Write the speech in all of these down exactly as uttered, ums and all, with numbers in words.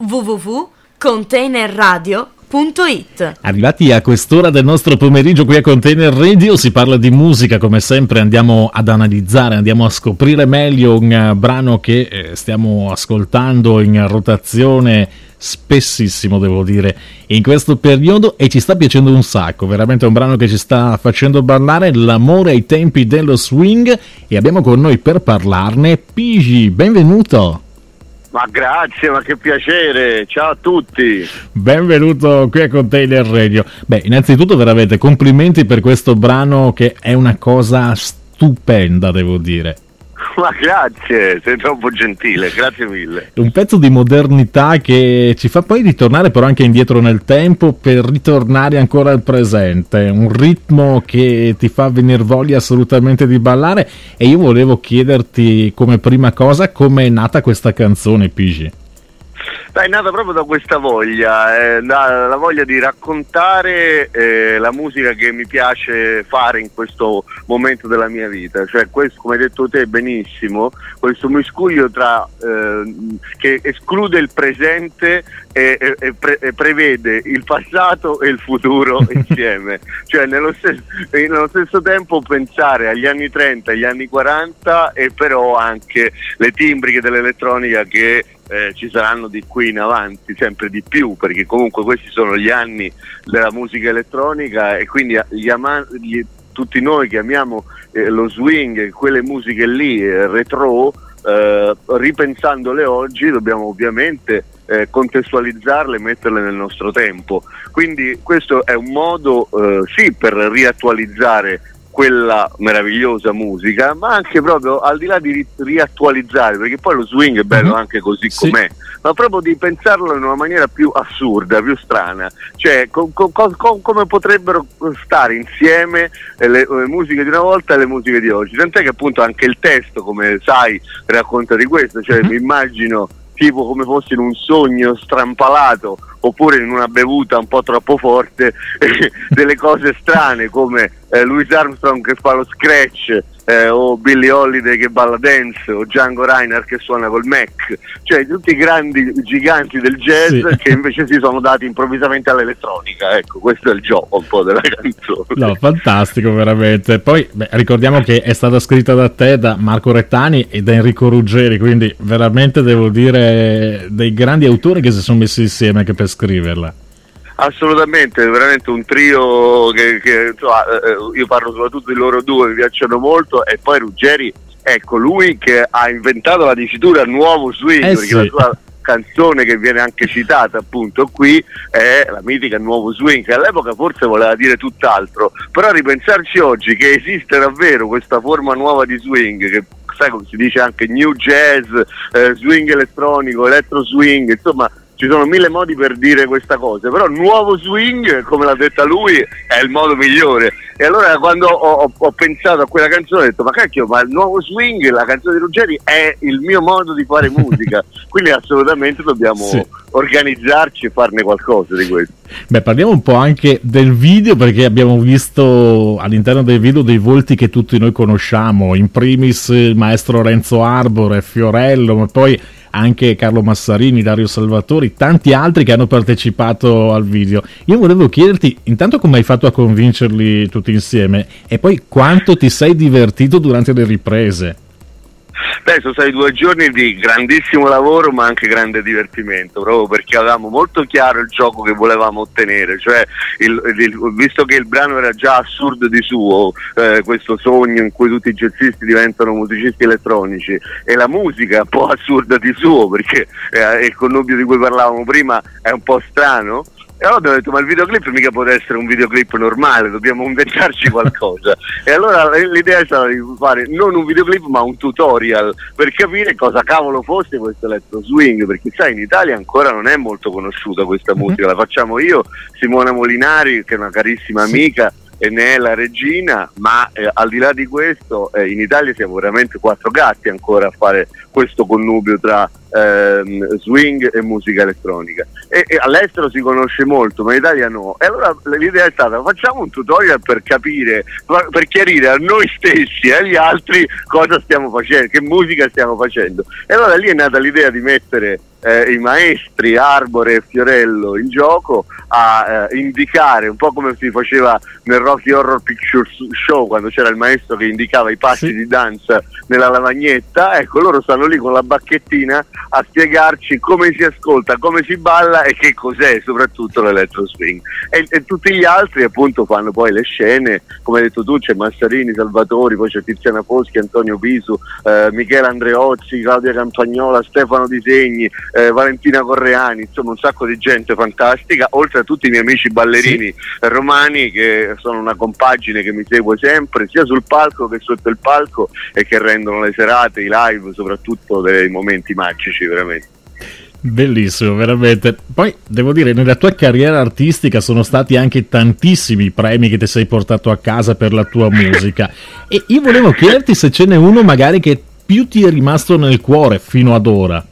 w w w punto container radio punto it. Arrivati a quest'ora del nostro pomeriggio qui a Container Radio si parla di musica, come sempre andiamo ad analizzare, andiamo a scoprire meglio un brano che eh, stiamo ascoltando in rotazione spessissimo, devo dire, in questo periodo, e ci sta piacendo un sacco, veramente è un brano che ci sta facendo ballare, L'amore ai tempi dello swing, e abbiamo con noi per parlarne Pigi. Benvenuto. Ma grazie, ma che piacere, ciao a tutti. Benvenuto qui a Container Radio. Beh, innanzitutto veramente complimenti per questo brano che è una cosa stupenda, devo dire. Ma grazie, sei troppo gentile, grazie mille. Un pezzo di modernità che ci fa poi ritornare però anche indietro nel tempo per ritornare ancora al presente, un ritmo che ti fa venire voglia assolutamente di ballare, e io volevo chiederti come prima cosa come è nata questa canzone, Pigi. Beh, è nata proprio da questa voglia, eh, da, la voglia di raccontare eh, la musica che mi piace fare in questo momento della mia vita, cioè questo, come hai detto te benissimo, questo miscuglio tra eh, che esclude il presente e, e, e, pre, e prevede il passato e il futuro insieme, cioè nello stesso, nello stesso tempo pensare agli anni trenta, agli anni quaranta, e però anche le timbriche dell'elettronica che Eh, ci saranno di qui in avanti sempre di più, perché comunque questi sono gli anni della musica elettronica, e quindi gli ama- gli, tutti noi che amiamo eh, lo swing, quelle musiche lì eh, retro, eh, ripensandole oggi dobbiamo ovviamente eh, contestualizzarle e metterle nel nostro tempo, quindi questo è un modo eh, sì per riattualizzare quella meravigliosa musica, ma anche proprio al di là di ri- riattualizzare, perché poi lo swing è bello anche così sì. com'è, ma proprio di pensarlo in una maniera più assurda, più strana, cioè co- co- co- come potrebbero stare insieme le, le musiche di una volta e le musiche di oggi, tant'è che appunto anche il testo, come sai, racconta di questo, cioè mm-hmm. mi immagino tipo come fossi in un sogno strampalato, oppure in una bevuta un po' troppo forte, eh, delle cose strane come eh, Louis Armstrong che fa lo scratch, eh, o Billie Holiday che balla dance, o Django Reinhardt che suona col Mac, cioè tutti i grandi giganti del jazz sì. che invece si sono dati improvvisamente all'elettronica. Ecco, questo è il gioco un po' della canzone. No, fantastico veramente. Poi beh, ricordiamo che è stata scritta da te, da Marco Rettani e da Enrico Ruggeri, quindi veramente devo dire dei grandi autori che si sono messi insieme anche per scriverla. Assolutamente, veramente un trio che, che insomma, eh, io parlo soprattutto di loro due, mi piacciono molto, e poi Ruggeri, ecco, lui che ha inventato la dicitura nuovo swing, eh perché sì. la sua canzone che viene anche citata appunto qui è la mitica nuovo swing, che all'epoca forse voleva dire tutt'altro, però a ripensarci oggi che esiste davvero questa forma nuova di swing, che sai come si dice anche new jazz, eh, swing elettronico, electro swing, insomma ci sono mille modi per dire questa cosa, però nuovo swing, come l'ha detta lui, è il modo migliore. E allora quando ho, ho, ho pensato a quella canzone ho detto ma cacchio, ma il nuovo swing, la canzone di Ruggeri, è il mio modo di fare musica, quindi assolutamente dobbiamo sì. organizzarci e farne qualcosa di questo. Beh, parliamo un po' anche del video, perché abbiamo visto all'interno del video dei volti che tutti noi conosciamo, in primis il maestro Renzo Arbore, Fiorello, ma poi anche Carlo Massarini, Dario Salvatori, tanti altri che hanno partecipato al video. Io volevo chiederti intanto come hai fatto a convincerli tutti insieme, e poi quanto ti sei divertito durante le riprese. Beh, sono stati due giorni di grandissimo lavoro ma anche grande divertimento, proprio perché avevamo molto chiaro il gioco che volevamo ottenere, cioè il, il, visto che il brano era già assurdo di suo, eh, questo sogno in cui tutti i jazzisti diventano musicisti elettronici, e la musica è un po' assurda di suo perché eh, il connubio di cui parlavamo prima è un po' strano. E allora ho detto ma il videoclip mica può essere un videoclip normale, dobbiamo inventarci qualcosa. E allora l'idea è stata di fare non un videoclip ma un tutorial per capire cosa cavolo fosse questo electro swing, perché sai in Italia ancora non è molto conosciuta questa musica, la facciamo io, Simona Molinari che è una carissima amica, e ne è la regina, ma eh, al di là di questo eh, in Italia siamo veramente quattro gatti ancora a fare questo connubio tra ehm, swing e musica elettronica, e, e all'estero si conosce molto ma in Italia no, e allora l'idea è stata: facciamo un tutorial per capire, per chiarire a noi stessi e agli altri cosa stiamo facendo, che musica stiamo facendo. E allora lì è nata l'idea di mettere Eh, i maestri Arbore e Fiorello in gioco a eh, indicare, un po' come si faceva nel Rocky Horror Picture Show quando c'era il maestro che indicava i passi sì. di danza nella lavagnetta. Ecco, loro stanno lì con la bacchettina a spiegarci come si ascolta, come si balla e che cos'è soprattutto l'electro swing, e, e tutti gli altri appunto fanno poi le scene, come hai detto tu, c'è Massarini, Salvatori, poi c'è Tiziana Foschi, Antonio Pisu, eh, Michele Andreozzi, Claudia Campagnola, Stefano Disegni, Eh, Valentina Correani, insomma un sacco di gente fantastica, oltre a tutti i miei amici ballerini sì. romani, che sono una compagine che mi segue sempre sia sul palco che sotto il palco e che rendono le serate, i live, soprattutto dei momenti magici veramente. Bellissimo, veramente. Poi devo dire, nella tua carriera artistica sono stati anche tantissimi premi che ti sei portato a casa per la tua musica e io volevo chiederti se ce n'è uno magari che più ti è rimasto nel cuore fino ad ora.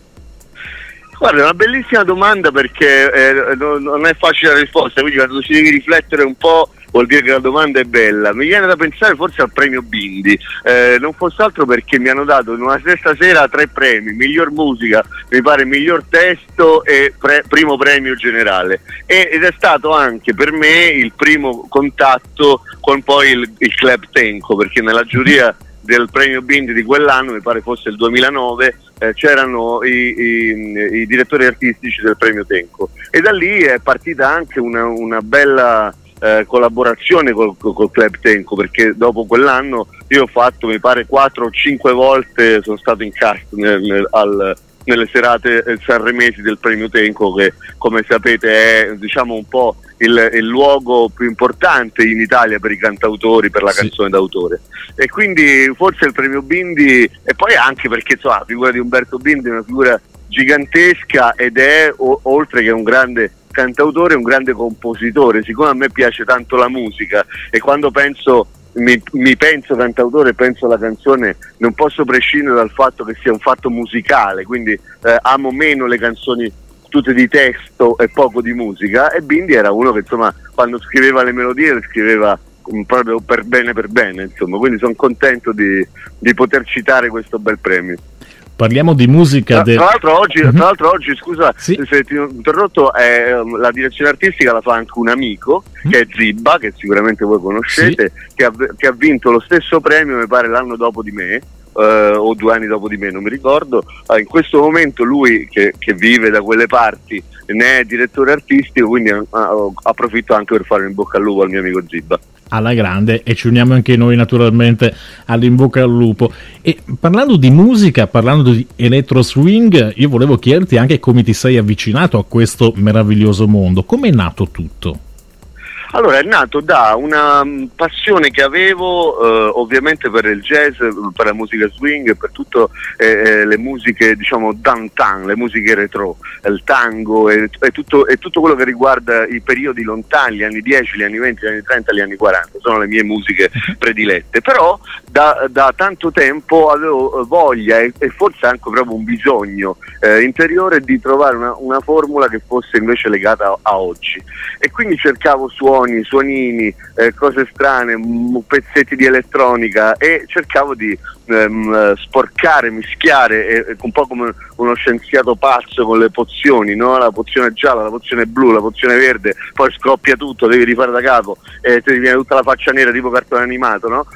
Guarda, è una bellissima domanda, perché eh, non è facile la risposta, quindi quando ci devi riflettere un po' vuol dire che la domanda è bella. Mi viene da pensare forse al premio Bindi, eh, non fosse altro perché mi hanno dato in una stessa sera tre premi: miglior musica, mi pare miglior testo e pre- primo premio generale, e, ed è stato anche per me il primo contatto con poi il, il Club Tenco, perché nella giuria del premio Bindi di quell'anno, mi pare fosse il duemilanove, eh, c'erano i, i, i direttori artistici del premio Tenco, e da lì è partita anche una, una bella eh, collaborazione col, col Club Tenco, perché dopo quell'anno io ho fatto, mi pare, quattro o cinque volte sono stato in cast nel, nel, al, nelle serate sanremesi del premio Tenco, che come sapete è, diciamo, un po' Il, il luogo più importante in Italia per i cantautori, per la sì. canzone d'autore, e quindi forse il premio Bindi, e poi anche perché insomma, la figura di Umberto Bindi è una figura gigantesca ed è o, oltre che un grande cantautore, un grande compositore. Siccome a me piace tanto la musica e quando penso mi, mi penso cantautore, penso alla canzone, non posso prescindere dal fatto che sia un fatto musicale, quindi eh, amo meno le canzoni tutte di testo e poco di musica, e Bindi era uno che insomma quando scriveva le melodie le scriveva um, proprio per bene per bene, insomma, quindi sono contento di, di poter citare questo bel premio. Parliamo di musica. Tra, de... tra, l'altro, oggi, tra l'altro oggi, scusa sì. se ti ho interrotto, eh, la direzione artistica la fa anche un amico mm. che è Zibba, che sicuramente voi conoscete, sì. che, ha, che ha vinto lo stesso premio, mi pare l'anno dopo di me, Uh, o due anni dopo di me, non mi ricordo. Uh, in questo momento lui che, che vive da quelle parti ne è direttore artistico, quindi uh, uh, approfitto anche per fare un in bocca al lupo al mio amico Zibba. Alla grande, e ci uniamo anche noi naturalmente all'in bocca al lupo. E parlando di musica, parlando di electro swing, io volevo chiederti anche come ti sei avvicinato a questo meraviglioso mondo, come è nato tutto? Allora, è nato da una um, passione che avevo eh, ovviamente per il jazz, per la musica swing, per tutte eh, le musiche, diciamo, downtown, le musiche retro, il tango e, e, tutto, e tutto quello che riguarda i periodi lontani, gli anni dieci, gli anni venti, gli anni trenta, gli anni quaranta, sono le mie musiche predilette. Però da, da tanto tempo avevo voglia e, e forse anche proprio un bisogno eh, interiore di trovare una, una formula che fosse invece legata a, a oggi, e quindi cercavo suoni, suonini, eh, cose strane, m- pezzetti di elettronica, e cercavo di ehm, sporcare, mischiare, e, e un po' come uno scienziato pazzo con le pozioni, no? La pozione gialla, la pozione blu, la pozione verde, poi scoppia tutto, devi rifare da capo e ti viene tutta la faccia nera tipo cartone animato, no?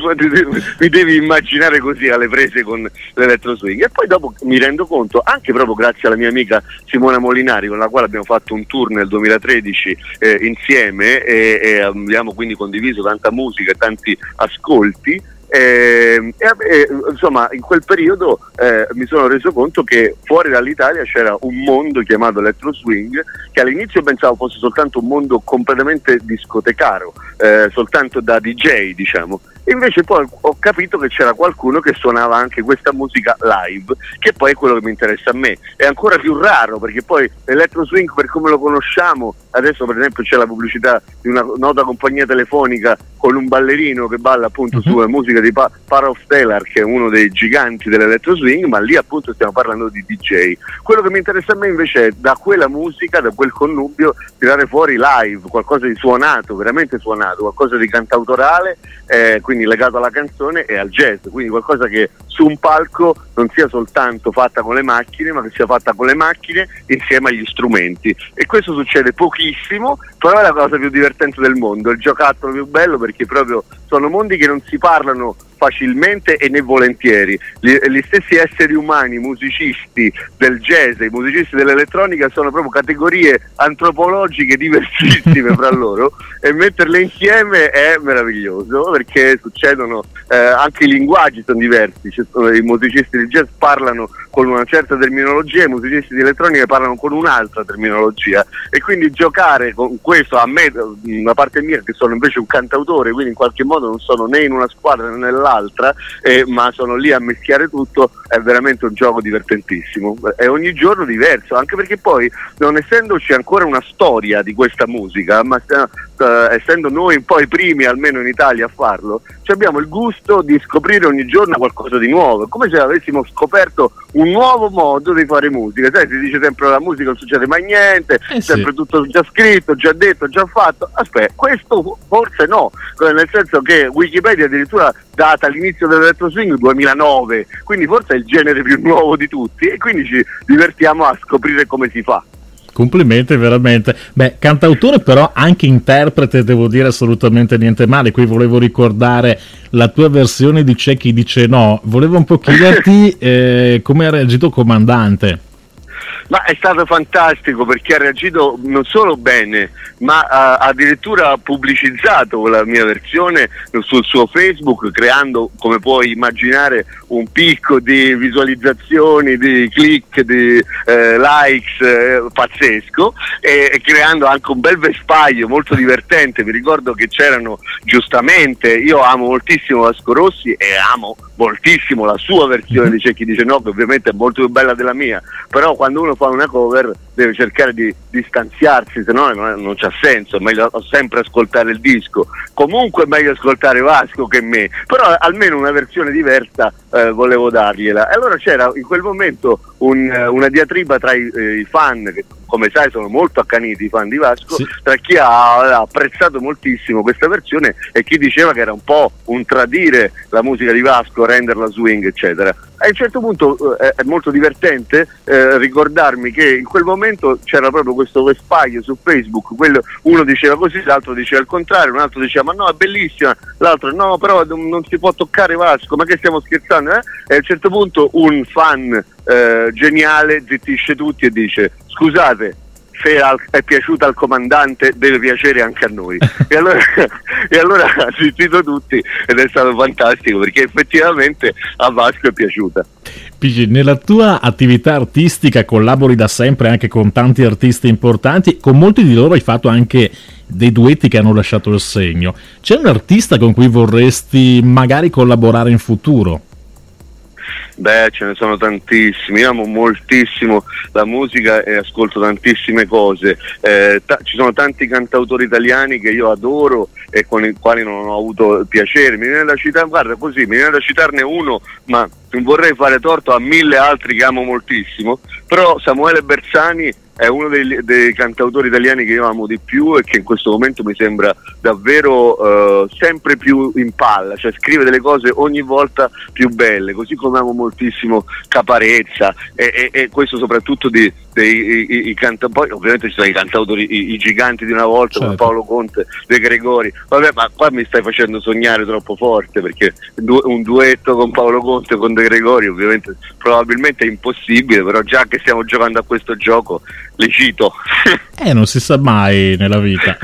Mi devi immaginare così alle prese con l'electro swing. E poi dopo mi rendo conto, anche proprio grazie alla mia amica Simona Molinari, con la quale abbiamo fatto un tour nel duemilatredici eh, insieme, e, e abbiamo quindi condiviso tanta musica e tanti ascolti. E, e, e, insomma, in quel periodo eh, mi sono reso conto che fuori dall'Italia c'era un mondo chiamato electro swing, che all'inizio pensavo fosse soltanto un mondo completamente discotecaro, eh, soltanto da D J, diciamo. invece poi ho capito che c'era qualcuno che suonava anche questa musica live, che poi è quello che mi interessa a me. È ancora più raro, perché poi l'electro swing, per come lo conosciamo adesso, per esempio c'è la pubblicità di una nota compagnia telefonica con un ballerino che balla appunto uh-huh. sulla musica di pa- Parov Stelar, che è uno dei giganti dell'electro swing, ma lì appunto stiamo parlando di D J. Quello che mi interessa a me invece è da quella musica, da quel connubio, tirare fuori live, qualcosa di suonato, veramente suonato, qualcosa di cantautorale, eh, quindi legato alla canzone e al jazz, quindi qualcosa che su un palco non sia soltanto fatta con le macchine, ma che sia fatta con le macchine insieme agli strumenti. E questo succede pochissimo, però è la cosa più divertente del mondo, il giocattolo più bello, perché proprio sono mondi che non si parlano facilmente e né volentieri. Gli, gli stessi esseri umani, musicisti del jazz, i musicisti dell'elettronica, sono proprio categorie antropologiche diversissime fra loro, e metterle insieme è meraviglioso, perché succedono eh, anche i linguaggi sono diversi. Cioè, i musicisti di jazz parlano con una certa terminologia, i musicisti di elettronica parlano con un'altra terminologia, e quindi giocare con questo, a me, da parte mia, che sono invece un cantautore, quindi in qualche modo non sono né in una squadra né nell'altra, eh, ma sono lì a mischiare tutto, è veramente un gioco divertentissimo, è ogni giorno diverso, anche perché poi, non essendoci ancora una storia di questa musica, ma uh, essendo noi un po' i primi, almeno in Italia, a farlo, cioè abbiamo il gusto di scoprire ogni giorno qualcosa di nuovo, come se avessimo scoperto un nuovo modo di fare musica. Sai, si dice sempre la musica non succede mai niente, eh sì. sempre tutto già scritto, già detto, già fatto. Aspetta, questo forse no, nel senso che Wikipedia addirittura data l'inizio dell'electro swing duemilanove, quindi forse è il genere più nuovo di tutti, e quindi ci divertiamo a scoprire come si fa. Complimenti veramente. Beh, cantautore però anche interprete, devo dire assolutamente niente male. Qui volevo ricordare la tua versione di C'è chi dice no. Volevo un po' chiederti eh, come ha reagito Comandante. Ma è stato fantastico, perché ha reagito non solo bene, ma ha addirittura pubblicizzato la mia versione sul suo Facebook, creando, come puoi immaginare, un picco di visualizzazioni, di click, di eh, likes eh, pazzesco, e, e creando anche un bel vespaglio molto divertente. Mi ricordo che c'erano, giustamente, io amo moltissimo Vasco Rossi e amo moltissimo la sua versione di C'è chi dice no, che ovviamente è molto più bella della mia, però quando uno fa una cover deve cercare di distanziarsi, se no non, non c'ha senso. È meglio sempre ascoltare il disco, comunque è meglio ascoltare Vasco che me, però almeno una versione diversa eh, volevo dargliela. E allora c'era in quel momento un, una diatriba tra i, eh, i fan, che come sai sono molto accaniti i fan di Vasco, sì. tra chi ha, ha apprezzato moltissimo questa versione e chi diceva che era un po' un tradire la musica di Vasco, renderla swing eccetera. A un certo punto eh, è molto divertente eh, ricordarmi che in quel momento c'era proprio questo vespaglio su Facebook, quello, uno diceva così, l'altro diceva il contrario, un altro diceva ma no, è bellissima, l'altro no, però non si può toccare Vasco, ma che stiamo scherzando, eh? E a un certo punto un fan eh, geniale zittisce tutti e dice scusate, se è piaciuta al comandante deve piacere anche a noi. E allora, e allora ha zittito tutti, ed è stato fantastico, perché effettivamente a Vasco è piaciuta. Pigi, nella tua attività artistica collabori da sempre anche con tanti artisti importanti, con molti di loro hai fatto anche dei duetti che hanno lasciato il segno. C'è un artista con cui vorresti magari collaborare in futuro? Beh, ce ne sono tantissimi, io amo moltissimo la musica e ascolto tantissime cose, eh, ta- ci sono tanti cantautori italiani che io adoro e con i quali non ho avuto il piacere, mi viene da citare, guarda così, mi viene da citarne uno, ma non vorrei fare torto a mille altri che amo moltissimo, però Samuele Bersani è uno dei, dei cantautori italiani che io amo di più e che in questo momento mi sembra davvero uh, sempre più in palla, cioè scrive delle cose ogni volta più belle, così come amo moltissimo Caparezza e, e, e questo soprattutto di, dei i, i canta- poi ovviamente ci sono i cantautori, i, i giganti di una volta, certo. come Paolo Conte, De Gregori, vabbè, ma qua mi stai facendo sognare troppo forte, perché un duetto con Paolo Conte e con De Gregori ovviamente probabilmente è impossibile, però già che stiamo giocando a questo gioco le cito. Eh, non si sa mai nella vita.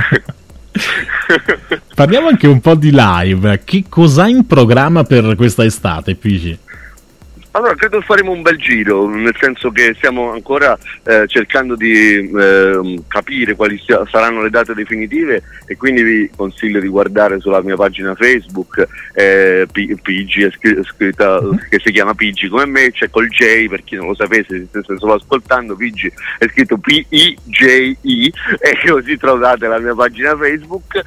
Parliamo anche un po' di live. Che cos'hai in programma per questa estate, Pigi? Allora, credo faremo un bel giro, nel senso che stiamo ancora eh, cercando di eh, capire quali sia, saranno le date definitive, e quindi vi consiglio di guardare sulla mia pagina Facebook eh, P- Pigi, è scr- scritta, che si chiama Pigi come me, c'è col J, per chi non lo sapesse, si stesse solo ascoltando, Pigi è scritto P I J I, e così trovate la mia pagina Facebook,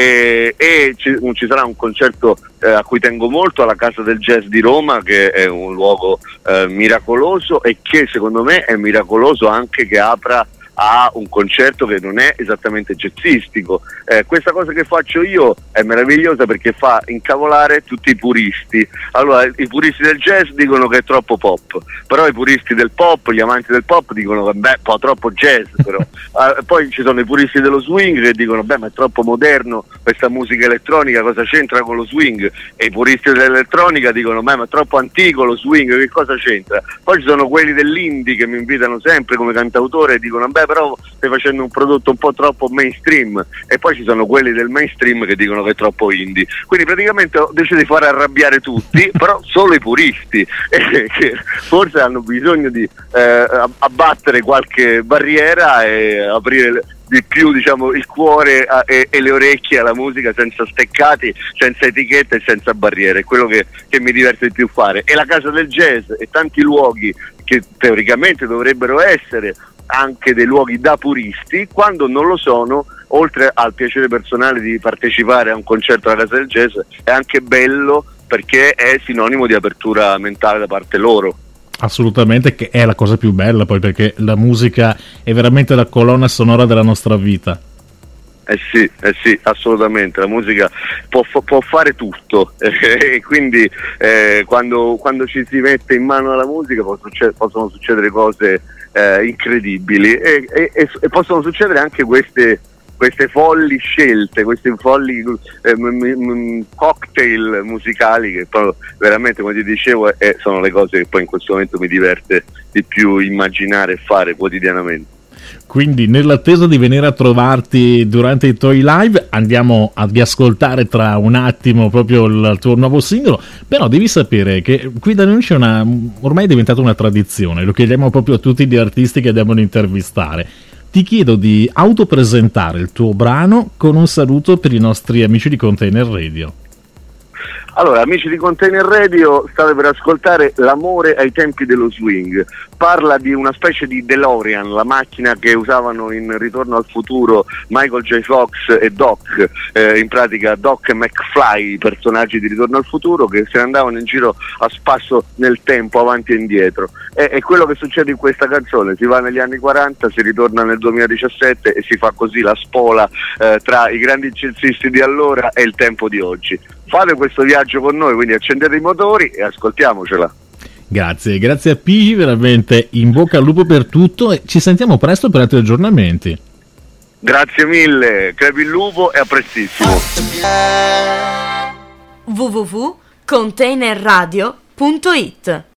e, e ci, ci sarà un concerto eh, a cui tengo molto, alla Casa del Jazz di Roma, che è un luogo Eh, miracoloso, e che secondo me è miracoloso anche che apra a un concerto che non è esattamente jazzistico. Eh, questa cosa che faccio io è meravigliosa perché fa incavolare tutti i puristi. Allora, i puristi del jazz dicono che è troppo pop, però i puristi del pop, gli amanti del pop dicono che beh, un po' troppo jazz, però. Ah, poi ci sono i puristi dello swing che dicono beh, ma è troppo moderno questa musica elettronica, cosa c'entra con lo swing? E i puristi dell'elettronica dicono beh, ma è troppo antico lo swing, che cosa c'entra? Poi ci sono quelli dell'indie che mi invitano sempre come cantautore e dicono beh, però stai facendo un prodotto un po' troppo mainstream, e poi ci sono quelli del mainstream che dicono che è troppo indie. Quindi praticamente ho deciso di fare arrabbiare tutti, però solo i puristi eh, che forse hanno bisogno di eh, abbattere qualche barriera e aprire di più, diciamo, il cuore a, e, e le orecchie alla musica, senza steccati, senza etichette e senza barriere. È quello che, che mi diverte di più fare. E la Casa del Jazz e tanti luoghi che teoricamente dovrebbero essere anche dei luoghi da puristi, quando non lo sono, oltre al piacere personale di partecipare a un concerto alla Casa del Jazz, è anche bello perché è sinonimo di apertura mentale da parte loro. Assolutamente, che è la cosa più bella, poi, perché la musica è veramente la colonna sonora della nostra vita. Eh sì, eh sì, assolutamente, la musica può, può fare tutto e quindi eh, quando, quando ci si mette in mano alla musica può succedere, possono succedere cose eh, incredibili e, e, e possono succedere anche queste, queste folli scelte, questi folli eh, m- m- cocktail musicali che poi veramente, come ti dicevo, eh, sono le cose che poi in questo momento mi diverte di più immaginare e fare quotidianamente. Quindi, nell'attesa di venire a trovarti durante i tuoi live, andiamo a riascoltare tra un attimo proprio il tuo nuovo singolo. Però devi sapere che qui da noi c'è una, ormai è diventata una tradizione, lo chiediamo proprio a tutti gli artisti che andiamo ad intervistare. Ti chiedo di autopresentare il tuo brano con un saluto per i nostri amici di Container Radio. Allora, amici di Container Radio, state per ascoltare L'amore ai tempi dello swing. Parla di una specie di DeLorean, la macchina che usavano in Ritorno al futuro Michael J. Fox e Doc, eh, in pratica Doc e McFly, i personaggi di Ritorno al futuro, che se ne andavano in giro a spasso nel tempo, avanti e indietro. E, e quello che succede in questa canzone: si va negli anni quaranta, si ritorna nel duemiladiciassette e si fa così la spola eh, tra i grandi jazzisti di allora e il tempo di oggi. Fate questo viaggio con noi, quindi accendete i motori e ascoltiamocela. Grazie, grazie a Pigi, veramente in bocca al lupo per tutto, e ci sentiamo presto per altri aggiornamenti. Grazie mille, crepi il lupo e a prestissimo. w w w punto container radio punto it